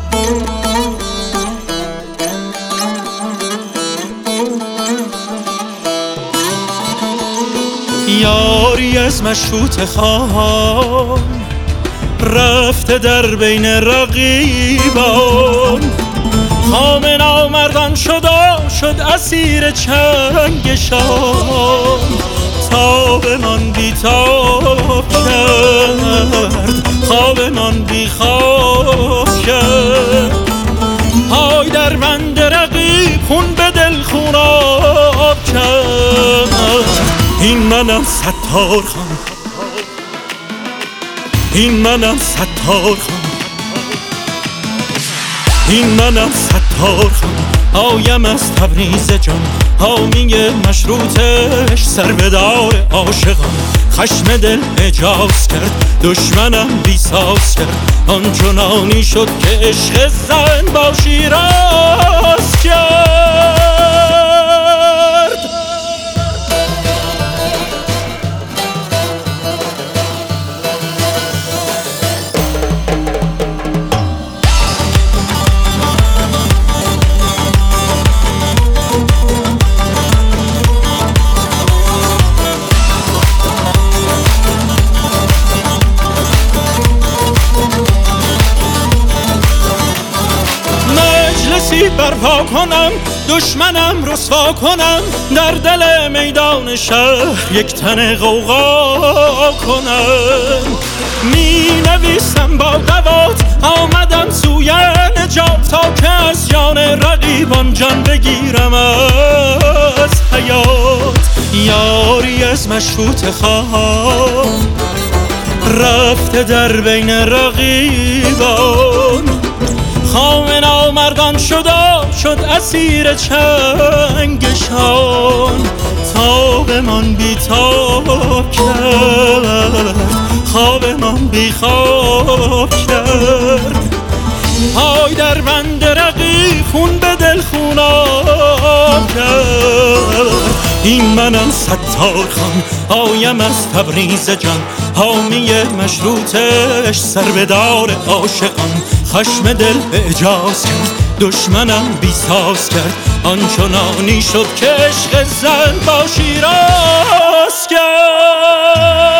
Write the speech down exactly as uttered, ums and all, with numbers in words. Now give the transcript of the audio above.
یاری از مشروط خواهان رفته در بین رقیبان، خام نامردان شد و شد اسیر چنگشان. تابمان بی تاب کرد، خوابمان بی خواب کرد. پای در بند رقیب خون به دل خوناب کرد. این منم ستار خان، این منم ستار خان، این منم ستار خان. آیم از تبریز جان، حامی مشروطش، سر به دار عاشقان. خشم دل اجاز کرد، دشمنم بیساز کرد. آنچنانی شد که عشق زن با شیراز کرد. برپا کنم، دشمنم رسوا کنم، در دل میدان شهر یک تن غوغا کنم. می نویسم با دوات، آمدم سوی نجات، تا که از جان رقیبان جان بگیرم از حیات. یاری از مشروط خواهان رفته در بین رقیبان، خام نامردان شد و شد اسیر چنگشان. تابمان بی تاب کرد، خوابمان بی خواب کرد. پای در بند رقیب خون به دل خوناب کرد. این منم ستار خان، آیم از تبریز جان، حامی مشروطش، سر به دار عاشقان. خشم دل اعجاز کرد، دشمنم بیساز کرد. آنچنانی شد که عشق زن با شیراز کرد.